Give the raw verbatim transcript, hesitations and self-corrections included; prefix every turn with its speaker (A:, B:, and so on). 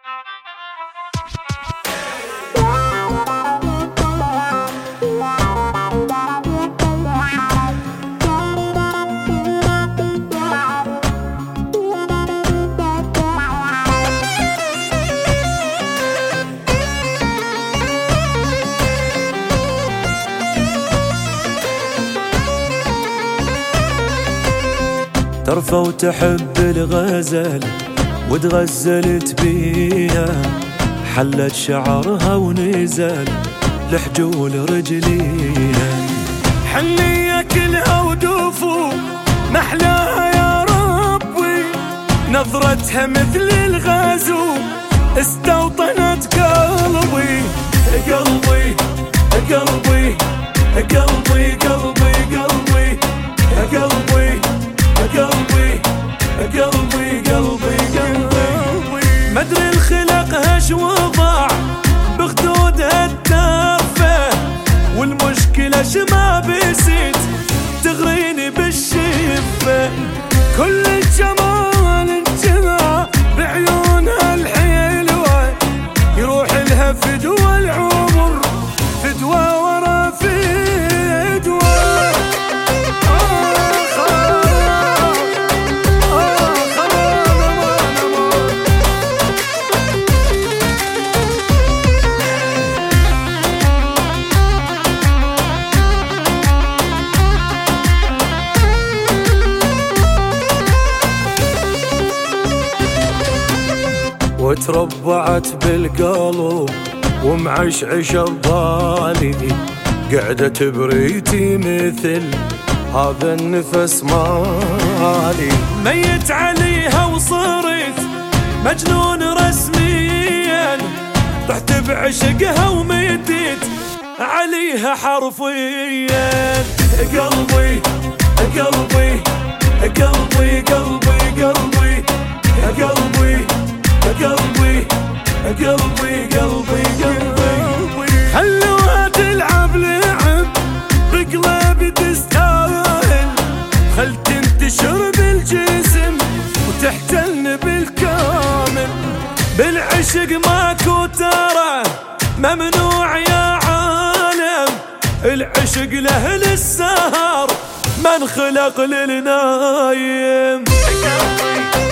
A: ترفى وتحب الغزل وتغزلت بيها، حلت شعرها ونزل لحجول رجليها.
B: حنية كلها ودوفو محلاها يا ربي، نظرتها مثل الغازو استوطنت قلبي. قلبي قلبي قلبي قلبي قلبي قلبي قلبي قلبي قلبي قلبي مدري الخلق هش وضع بخدودها التافه، والمشكلة شما بيسيت تغريني بالشفة. كل الجمال انجمع بعيونها الحلوة، يروح لها فدوى العمر فدوى ورا فدوى.
A: وتربعت بالقلب ومعشعش ببالي، قعدت بريتي مثل هذا النفس مالي.
B: ميت عليها وصرت مجنون رسميا، رحت بعشقها وميتت عليها حرفيا.
A: قلبي قلبي قلبي قلبي قلبي قلبي قلبي قلبي قلبي قلبي
B: خلوها تلعب لعب بقلبي تستاهل، خل تنتشر بالجسم وتحتلن بالكامل. بالعشق ماكو ترى ممنوع يا عالم، العشق له للسهر من خلق للنايم.